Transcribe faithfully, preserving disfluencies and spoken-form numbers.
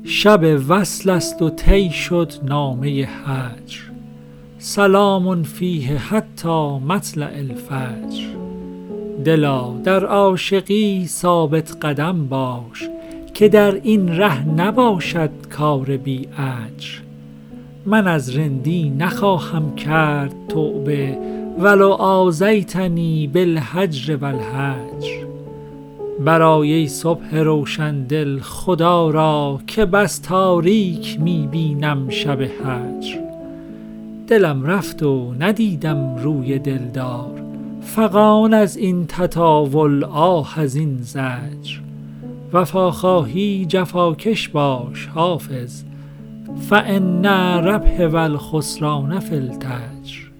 شب وصل است و طی شد نامه هجر، سلام فیه حتی مطلع الفجر. دلا در عاشقی ثابت قدم باش، که در این ره نباشد کار بی اجر. من از رندی نخواهم کرد توبه، ولو آذیتنی بالهجر و الهجر. برآی ای صبح روشن دل خدا را، که بس تاریک می بینم شب هجر. دلم رفت و ندیدم روی دلدار، فغان از این تطاول آه از این زجر. وفا خواهی جفاکش باش حافظ، فإن ربح و الخسران فی التجر.